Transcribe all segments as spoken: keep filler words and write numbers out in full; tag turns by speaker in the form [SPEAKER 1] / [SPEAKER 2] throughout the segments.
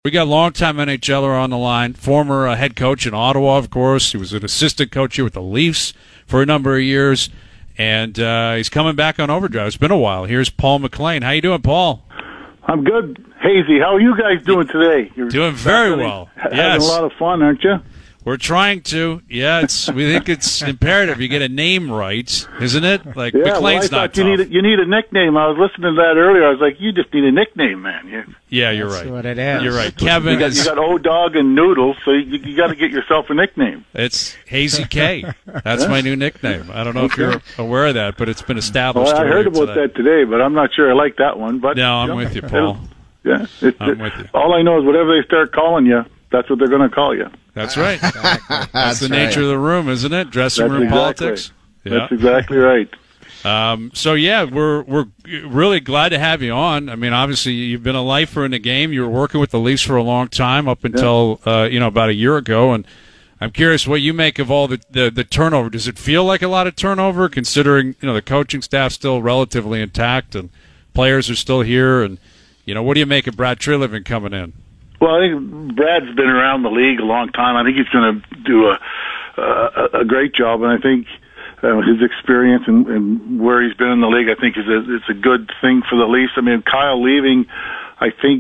[SPEAKER 1] We got a longtime N H L er on the line, former uh, head coach in Ottawa, of course. He was an assistant coach here with the Leafs for a number of years, and uh, he's coming back on Overdrive. It's been a while. Here's Paul McLean. How you doing, Paul?
[SPEAKER 2] I'm good. Hazy, how are you guys doing today? You're
[SPEAKER 1] doing very well.
[SPEAKER 2] Having
[SPEAKER 1] Yes.
[SPEAKER 2] a lot of fun, aren't you?
[SPEAKER 1] We're trying to. Yeah, it's. We think it's imperative you get a name right, isn't it? Like
[SPEAKER 2] Yeah, well, I
[SPEAKER 1] McLean's not
[SPEAKER 2] thought you
[SPEAKER 1] tough.
[SPEAKER 2] need, a, you need a nickname. I was listening to that earlier. I was like, you just need a nickname, man. You,
[SPEAKER 1] Yeah, you're
[SPEAKER 3] That's
[SPEAKER 1] right.
[SPEAKER 3] what it is.
[SPEAKER 1] You're right. Kevin
[SPEAKER 2] you got,
[SPEAKER 1] is.
[SPEAKER 2] you got O-Dog and Noodle, so you, you got to get yourself a nickname.
[SPEAKER 1] It's Hazy K. That's my new nickname. I don't know if
[SPEAKER 2] Okay.
[SPEAKER 1] you're aware of that, but it's been established.
[SPEAKER 2] Well, I heard
[SPEAKER 1] earlier
[SPEAKER 2] about
[SPEAKER 1] today.
[SPEAKER 2] that today, but I'm not sure I like that one. But
[SPEAKER 1] No, I'm
[SPEAKER 2] you know,
[SPEAKER 1] with you, Paul.
[SPEAKER 2] it'll- Yeah, it,
[SPEAKER 1] I'm
[SPEAKER 2] it-
[SPEAKER 1] with you.
[SPEAKER 2] all I know is whatever they start calling you, that's what they're going to call you.
[SPEAKER 1] That's right. That's,
[SPEAKER 4] That's
[SPEAKER 1] the
[SPEAKER 4] right.
[SPEAKER 1] nature of the room, isn't it? Dressing
[SPEAKER 2] That's
[SPEAKER 1] room
[SPEAKER 2] exactly.
[SPEAKER 1] politics.
[SPEAKER 2] That's exactly right.
[SPEAKER 1] Um, so yeah, we're we're really glad to have you on. I mean, obviously you've been a lifer in the game. You were working with the Leafs for a long time, up until uh, you know about a year ago. And I'm curious what you make of all the, the the turnover. Does it feel like a lot of turnover, considering you know the coaching staff's still relatively intact and players are still here? And you know, what do you make of Brad Treliving coming in?
[SPEAKER 2] Well, I think Brad's been around the league a long time. I think he's going to do a, a a great job, and I think uh, his experience and, and where he's been in the league, I think, is a, it's a good thing for the Leafs. I mean, Kyle leaving, I think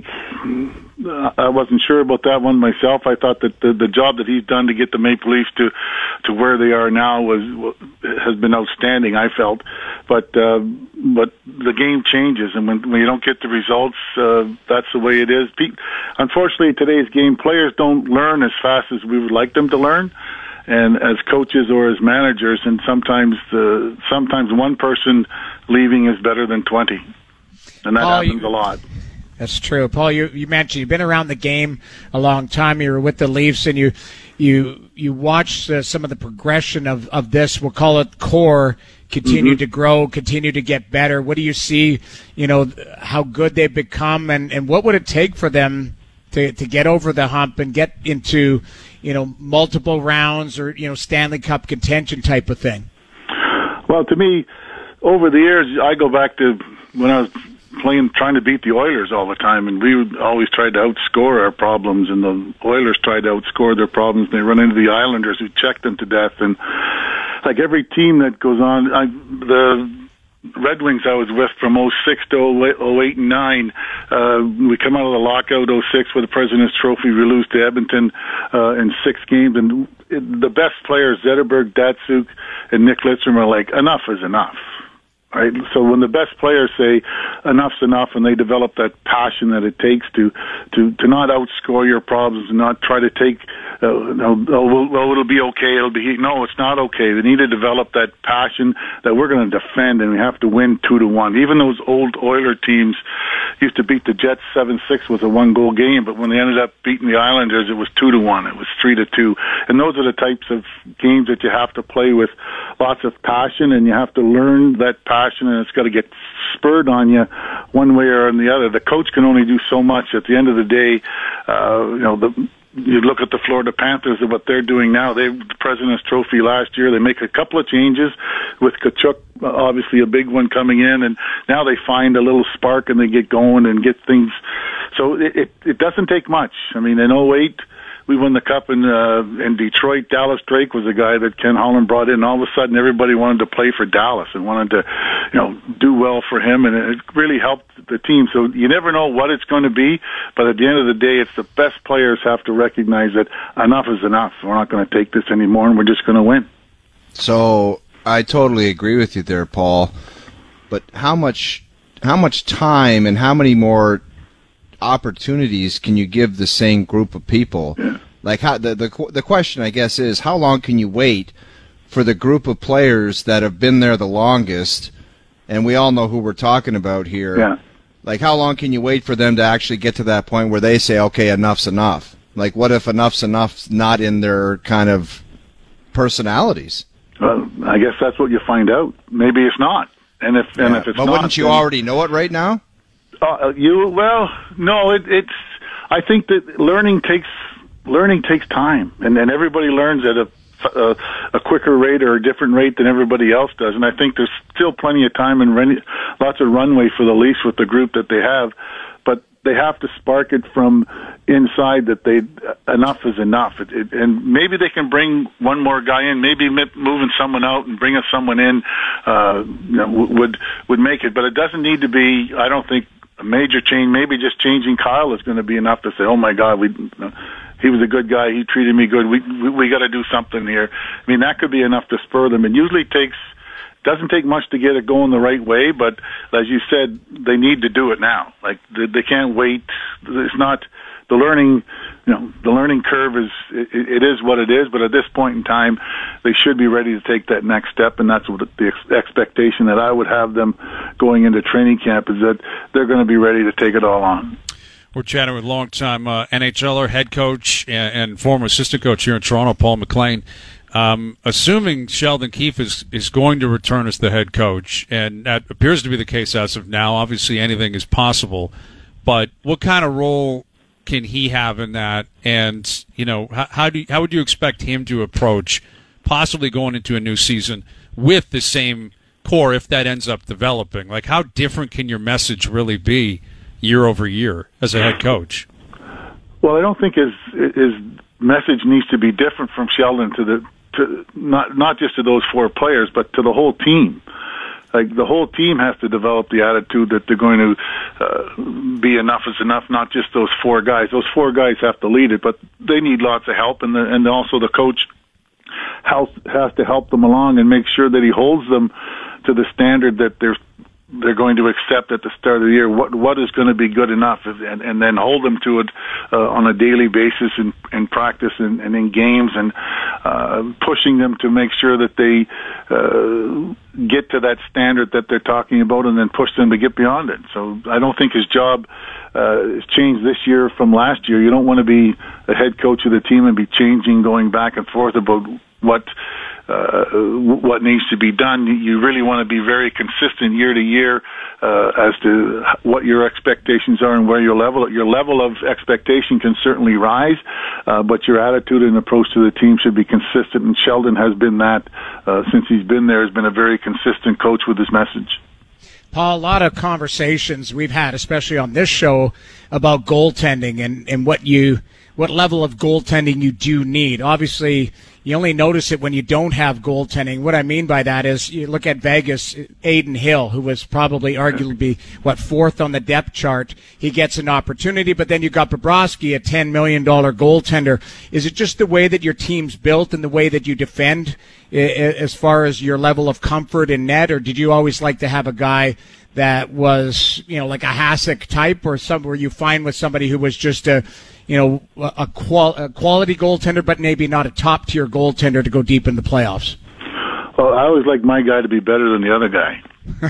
[SPEAKER 2] uh, I wasn't sure about that one myself. I thought that the, the job that he's done to get the Maple Leafs to to where they are now was has been outstanding. I felt, but uh, but the game changes, and when, when you don't get the results, uh, that's the way it is. Pe- Unfortunately, today's game, players don't learn as fast as we would like them to learn. And as coaches or as managers, and sometimes the sometimes one person leaving is better than twenty, and that
[SPEAKER 3] Paul,
[SPEAKER 2] happens
[SPEAKER 3] you-
[SPEAKER 2] a lot.
[SPEAKER 3] That's true, Paul. You you mentioned you've been around the game a long time. You were with the Leafs, and you you you watched uh, some of the progression of, of this. We'll call it core. Continue
[SPEAKER 2] Mm-hmm.
[SPEAKER 3] to grow, continue to get better. What do you see? You know how good they've become, and, and what would it take for them to to get over the hump and get into you know multiple rounds or you know Stanley Cup contention type of thing?
[SPEAKER 2] Well, to me, over the years, I go back to when I was playing, trying to beat the Oilers all the time, and we would always tried to outscore our problems, and the Oilers tried to outscore their problems, and they run into the Islanders who checked them to death. And like every team that goes on, I, the Red Wings I was with from oh six to oh eight and nine, uh, we come out of the lockout oh six with the President's Trophy, we lose to Edmonton uh, in six games, and it, the best players, Zetterberg, Datsuk, and Nick Lidstrom, are like, enough is enough. Right. So when the best players say enough's enough, and they develop that passion that it takes to to to not outscore your problems and not try to take, uh, oh, well, well, it'll be okay. It'll be no, it's not okay. They need to develop that passion that we're going to defend, and we have to win two to one. Even those old Oiler teams used to beat the Jets seven six with a one goal game, but when they ended up beating the Islanders, it was two to one. It was three to two, and those are the types of games that you have to play with lots of passion, and you have to learn that passion. And it's got to get spurred on you one way or the other. The coach can only do so much. At the end of the day, uh, you know, the, you look at the Florida Panthers and what they're doing now. They the President's Trophy last year. They make a couple of changes with Tkachuk, obviously a big one coming in, and now they find a little spark and they get going and get things. So it it, it doesn't take much. I mean, in oh eight. We won the Cup in uh, in Detroit. Dallas Drake was a guy that Ken Holland brought in. And all of a sudden, everybody wanted to play for Dallas and wanted to, you know, do well for him, and it really helped the team. So you never know what it's going to be, but at the end of the day, it's the best players have to recognize that enough is enough. We're not going to take this anymore, and we're just going to win.
[SPEAKER 4] So I totally agree with you there, Paul. But how much how much time and how many more opportunities can you give the same group of people?
[SPEAKER 2] Yeah.
[SPEAKER 4] Like how the, the the question I guess is, how long can you wait for the group of players that have been there the longest, and we all know who we're talking about here.
[SPEAKER 2] Yeah.
[SPEAKER 4] Like how long can you wait for them to actually get to that point where they say, okay, enough's enough? Like what if enough's enough's not in their kind of personalities?
[SPEAKER 2] Well, I guess that's what you find out. Maybe it's not. And if and
[SPEAKER 4] Yeah.
[SPEAKER 2] if it's
[SPEAKER 4] but
[SPEAKER 2] not,
[SPEAKER 4] wouldn't you
[SPEAKER 2] then-
[SPEAKER 4] already know it right now?
[SPEAKER 2] Uh, you well, no. It, it's. I think that learning takes learning takes time, and then everybody learns at a, a a quicker rate or a different rate than everybody else does. And I think there's still plenty of time and run, lots of runway for the Leafs with the group that they have. But they have to spark it from inside that they enough is enough. It, it, and maybe they can bring one more guy in, maybe moving someone out and bringing someone in uh, you know, would would make it. But it doesn't need to be, I don't think, a major change. Maybe just changing Kyle is going to be enough to say, oh my God, we uh, he was a good guy, he treated me good, we we, we got to do something here. I mean, that could be enough to spur them. It usually takes doesn't take much to get it going the right way, but as you said, they need to do it now. Like they, they can't wait. It's not the learning, you know, the learning curve is it, it is what it is. But at this point in time, they should be ready to take that next step, and that's what the ex- expectation that I would have them going into training camp is that they're going to be ready to take it all on.
[SPEAKER 1] We're chatting with longtime uh, N H L er, head coach, and, and former assistant coach here in Toronto, Paul McLean. Um, assuming Sheldon Keefe is, is going to return as the head coach, and that appears to be the case as of now. Obviously, anything is possible, but what kind of role can he have in that? And you know, how, how do you, how would you expect him to approach possibly going into a new season with the same core if that ends up developing? Like, how different can your message really be year over year as a head coach?
[SPEAKER 2] Well, I don't think his his message needs to be different from Sheldon to the. To not not just to those four players, but to the whole team. Like the whole team has to develop the attitude that they're going to uh, be enough is enough. Not just those four guys. Those four guys have to lead it, but they need lots of help, and the, and also the coach has has to help them along and make sure that he holds them to the standard that they're they're going to accept at the start of the year. What what is going to be good enough, and, and then hold them to it uh, on a daily basis in, in practice and, and in games, and uh, pushing them to make sure that they uh, get to that standard that they're talking about, and then push them to get beyond it. So I don't think his job uh, has changed this year from last year. You don't want to be a head coach of the team and be changing, going back and forth about what uh, what needs to be done. You really want to be very consistent year to year uh, as to what your expectations are and where your level your level of expectation can certainly rise, uh, but your attitude and approach to the team should be consistent. And Sheldon has been that uh, since he's been there. Has been a very consistent coach with his message.
[SPEAKER 3] Paul, a lot of conversations we've had, especially on this show, about goaltending and, and what you what level of goaltending you do need. Obviously, you only notice it when you don't have goaltending. What I mean by that is you look at Vegas, Adin Hill, who was probably arguably, what, fourth on the depth chart. He gets an opportunity, but then you got Bobrovsky, a ten million dollars goaltender. Is it just the way that your team's built and the way that you defend as far as your level of comfort in net, or did you always like to have a guy that was, you know, like a Hasek type, or some where you find with somebody who was just a, you know, a, qual- a quality goaltender, but maybe not a top-tier goaltender to go deep in the playoffs?
[SPEAKER 2] Well, I always like my guy to be better than the other guy.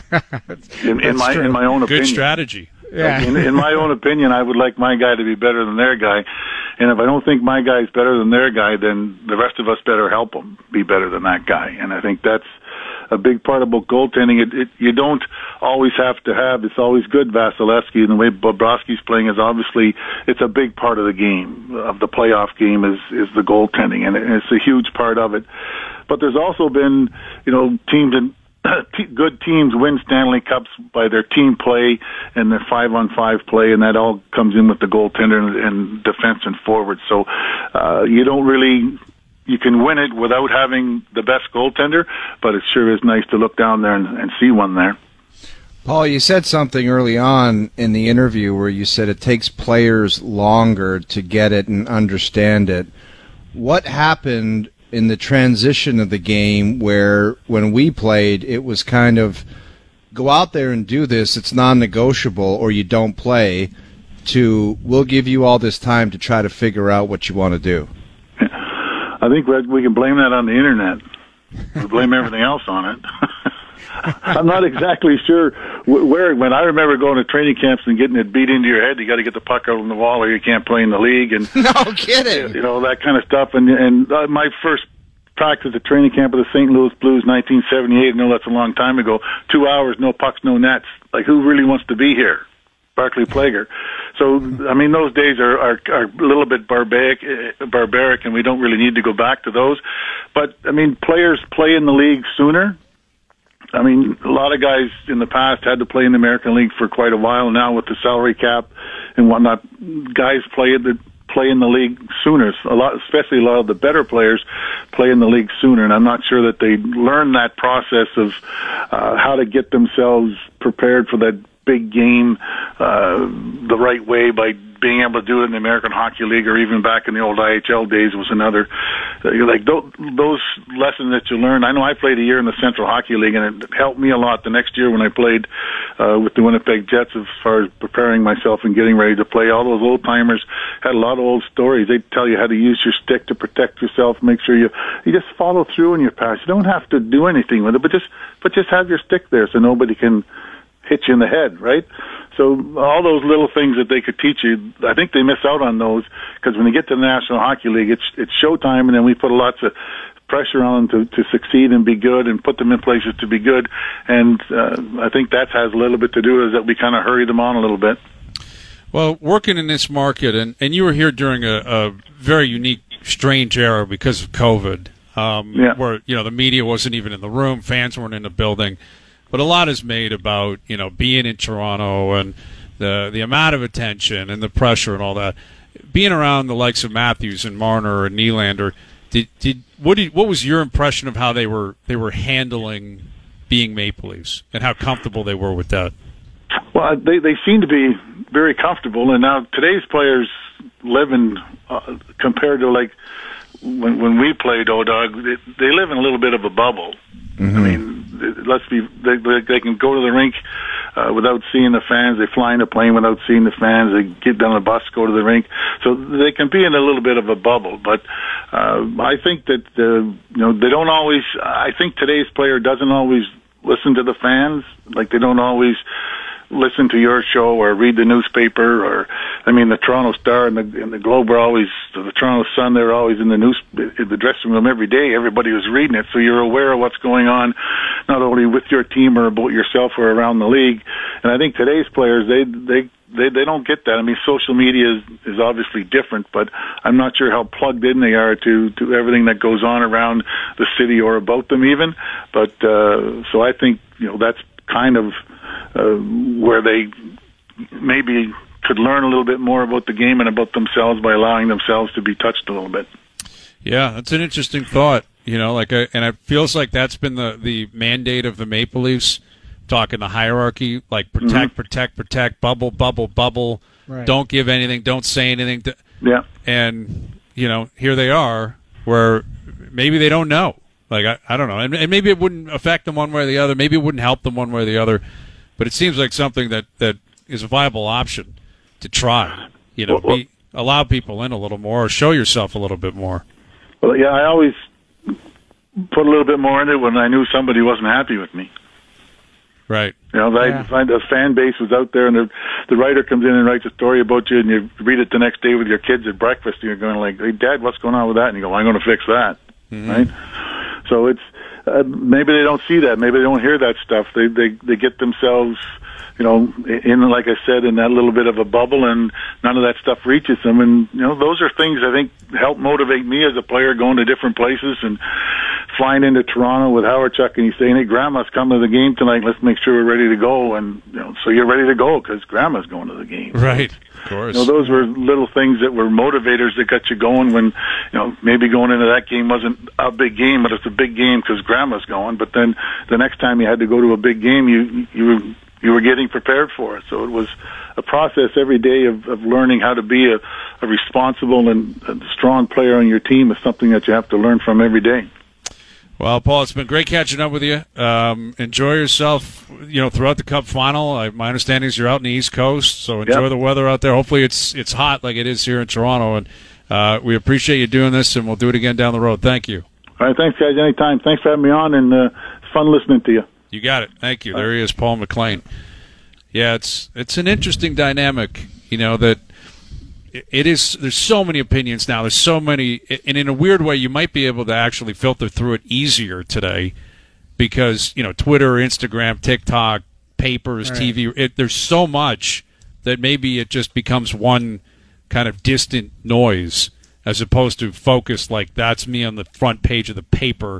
[SPEAKER 2] in, in my true. in my own opinion.
[SPEAKER 1] Good strategy.
[SPEAKER 3] Yeah.
[SPEAKER 2] in, in my own opinion, I would like my guy to be better than their guy. And if I don't think my guy is better than their guy, then the rest of us better help them be better than that guy. And I think that's a big part about goaltending. It, it, you don't always have to have, it's always good, Vasilevsky, and the way Bobrovsky's playing is obviously, it's a big part of the game, of the playoff game, is, is the goaltending, and it's a huge part of it. But there's also been, you know, teams in, good teams win Stanley Cups by their team play and their five-on-five play, and that all comes in with the goaltender and, and defense and forward. So uh, you don't really... You can win it without having the best goaltender, but it sure is nice to look down there and, and see one there.
[SPEAKER 4] Paul, you said something early on in the interview where you said it takes players longer to get it and understand it. What happened in the transition of the game where when we played, it was kind of go out there and do this, it's non-negotiable, or you don't play, to we'll give you all this time to try to figure out what you want to do?
[SPEAKER 2] I think we can blame that on the internet. We blame everything else on it. I'm not exactly sure where it went. I remember going to training camps and getting it beat into your head. You got to get the puck out on the wall, or you can't play in the league. And
[SPEAKER 4] no kidding.
[SPEAKER 2] You know, that kind of stuff. And and uh, my first practice at training camp of the Saint Louis Blues, nineteen seventy-eight. I know that's a long time ago. Two hours, no pucks, no nets. Like, who really wants to be here? Barclay Plager. So, I mean, those days are, are, are a little bit barbaric, uh, barbaric, and we don't really need to go back to those. But, I mean, players play in the league sooner. I mean, a lot of guys in the past had to play in the American League for quite a while. Now with the salary cap and whatnot, guys play the play in the league sooner. A lot, especially a lot of the better players, play in the league sooner. And I'm not sure that they learn that process of uh, how to get themselves prepared for that big game uh, the right way by being able to do it in the American Hockey League, or even back in the old I H L days was another. Uh, like those, those lessons that you learn. I know I played a year in the Central Hockey League, and it helped me a lot the next year when I played uh, with the Winnipeg Jets as far as preparing myself and getting ready to play. All those old timers had a lot of old stories. They tell you how to use your stick to protect yourself. Make sure you you just follow through in your pass. You don't have to do anything with it, but just but just have your stick there so nobody can hit you in the head, right? So all those little things that they could teach you, I think they miss out on those, because when you get to the National Hockey League, it's it's showtime, and then we put lots of pressure on them to, to succeed and be good and put them in places to be good. And uh, I think that has a little bit to do with that we kind of hurry them on a little bit.
[SPEAKER 1] Well, working in this market, and, and you were here during a, a very unique, strange era because of COVID, um,
[SPEAKER 2] yeah.
[SPEAKER 1] where, you know, the media wasn't even in the room, fans weren't in the building. But a lot is made about, you know, being in Toronto and the the amount of attention and the pressure and all that. Being around the likes of Matthews and Marner and Nylander, did did what did what was your impression of how they were they were handling being Maple Leafs and how comfortable they were with that?
[SPEAKER 2] Well, they they seem to be very comfortable, and now today's players live in uh, compared to like when when we played O-Dog, they, they live in a little bit of a bubble. Mm-hmm. I mean, let's be, they, they can go to the rink uh, without seeing the fans. They fly in a plane without seeing the fans. They get on a bus, go to the rink. So they can be in a little bit of a bubble. But uh, I think that, uh, you know, they don't always, I think today's player doesn't always listen to the fans. Like they don't always listen to your show or read the newspaper, or I mean the Toronto Star and the, and the Globe are always, the Toronto Sun, they're always in the news, in the dressing room every day. Everybody was reading it, so you're aware of what's going on, not only with your team or about yourself or around the league. And I think today's players, they they they, they don't get that. I mean, social media is, is obviously different, but I'm not sure how plugged in they are to to everything that goes on around the city or about them even. But uh, so I think, you know, that's kind of Uh, where they maybe could learn a little bit more about the game and about themselves by allowing themselves to be touched a little bit.
[SPEAKER 1] Yeah, that's an interesting thought. You know, like, a, and it feels like that's been the, the mandate of the Maple Leafs, talking the hierarchy, like protect, mm-hmm. protect, protect, bubble, bubble, bubble. Right. Don't give anything, don't say anything. To,
[SPEAKER 2] yeah.
[SPEAKER 1] And, you know, here they are where maybe they don't know. Like, I, I don't know. And, and maybe it wouldn't affect them one way or the other. Maybe it wouldn't help them one way or the other. But it seems like something that, that is a viable option to try. You know,
[SPEAKER 2] well, well,
[SPEAKER 1] be, allow people in a little more, or show yourself a little bit more.
[SPEAKER 2] Well, yeah, I always put a little bit more in it when I knew somebody wasn't happy with me.
[SPEAKER 1] Right.
[SPEAKER 2] You know, I
[SPEAKER 3] yeah.
[SPEAKER 2] find a fan base was out there, and the, the writer comes in and writes a story about you, and you read it the next day with your kids at breakfast, and you're going like, "Hey, Dad, what's going on with that?" And you go, "I'm going to fix that." Mm-hmm. Right? So it's uh, maybe they don't see that, maybe they don't hear that stuff. They they they get themselves, you know, in, like I said, in that little bit of a bubble, and none of that stuff reaches them. And, you know, those are things I think help motivate me as a player, going to different places and flying into Toronto with Howard Chuck, and he's saying, "Hey, Grandma's coming to the game tonight. Let's make sure we're ready to go." And, you know, so you're ready to go because Grandma's going to the game.
[SPEAKER 1] Right. Of course.
[SPEAKER 2] You know, those were little things that were motivators that got you going when, you know, maybe going into that game wasn't a big game, but it's a big game because Grandma's going. But then the next time you had to go to a big game, you, you were, you were getting prepared for it. So it was a process every day of, of learning how to be a, a responsible and a strong player on your team is something that you have to learn from every day.
[SPEAKER 1] Well, Paul, it's been great catching up with you. Um, enjoy yourself, you know, throughout the Cup final. I, my understanding is you're out in the East Coast, so enjoy yep. the weather out there. Hopefully it's it's hot like it is here in Toronto, and uh, we appreciate you doing this, and we'll do it again down the road. Thank you.
[SPEAKER 2] All right, thanks, guys. Anytime. Thanks for having me on, and uh, it's fun listening to you.
[SPEAKER 1] You got it. Thank you. There he is, Paul McLean. Yeah, it's it's an interesting dynamic, you know, that it is. There's so many opinions now. There's so many, and in a weird way, you might be able to actually filter through it easier today because, you know, Twitter, Instagram, TikTok, papers, right. T V. It, there's so much that maybe it just becomes one kind of distant noise as opposed to focused like that's me on the front page of the paper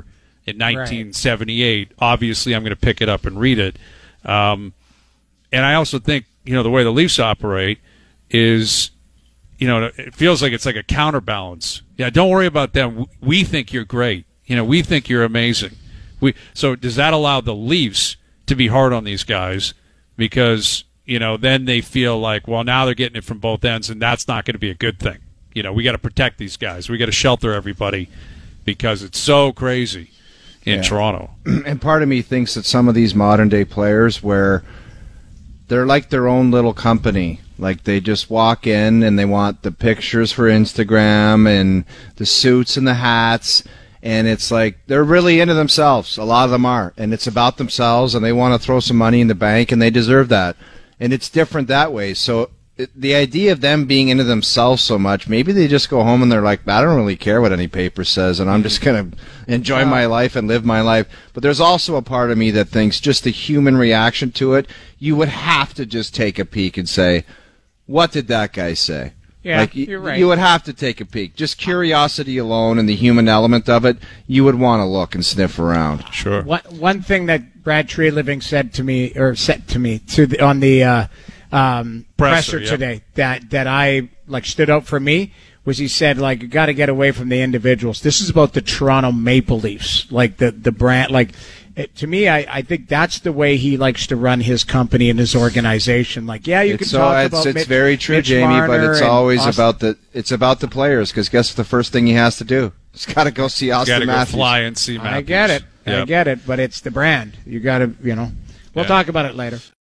[SPEAKER 1] in nineteen seventy-eight. Right. Obviously, I'm going to pick it up and read it. Um, and I also think, you know, the way the Leafs operate is, you know, it feels like it's like a counterbalance. Yeah, don't worry about them. We think you're great. You know, we think you're amazing. We so does that allow the Leafs to be hard on these guys? Because, you know, then they feel like, well, now they're getting it from both ends, and that's not going to be a good thing. You know, we got to protect these guys. We got to shelter everybody because it's so crazy in yeah. Toronto.
[SPEAKER 4] And part of me thinks that some of these modern day players, where they're like their own little company. Like they just walk in and they want the pictures for Instagram and the suits and the hats. And it's like they're really into themselves. A lot of them are. And it's about themselves, and they want to throw some money in the bank, and they deserve that. And it's different that way. So it, the idea of them being into themselves so much, maybe they just go home and they're like, I don't really care what any paper says, and I'm just going to enjoy my life and live my life. But there's also a part of me that thinks just the human reaction to it, you would have to just take a peek and say, what did that guy say?
[SPEAKER 3] Yeah,
[SPEAKER 4] like,
[SPEAKER 3] you're right.
[SPEAKER 4] You would have to take a peek. Just curiosity alone and the human element of it, you would want to look and sniff around.
[SPEAKER 1] Sure.
[SPEAKER 3] One, one thing that Brad Treliving said to me, or said to me to the, on the uh, um, presser, presser yep. today, that that I like stood out for me was he said, like, you got to get away from the individuals. This is about the Toronto Maple Leafs, like the the brand, like. It, to me, I, I think that's the way he likes to run his company and his organization. Like, yeah, you
[SPEAKER 4] it's
[SPEAKER 3] can talk
[SPEAKER 4] so,
[SPEAKER 3] about
[SPEAKER 4] it's, it's
[SPEAKER 3] Mitch,
[SPEAKER 4] very true,
[SPEAKER 3] Mitch
[SPEAKER 4] Jamie,
[SPEAKER 3] Marner
[SPEAKER 4] but it's always
[SPEAKER 3] Austin.
[SPEAKER 4] about the it's about the players. Because guess what the first thing he has to do? He's got to go see Austin
[SPEAKER 1] Matthews. Got to
[SPEAKER 4] Matthews.
[SPEAKER 1] go fly and see Matthews.
[SPEAKER 3] I get it.
[SPEAKER 1] Yep.
[SPEAKER 3] I get it. But it's the brand. You got to, you know. We'll
[SPEAKER 1] yeah.
[SPEAKER 3] talk about it later.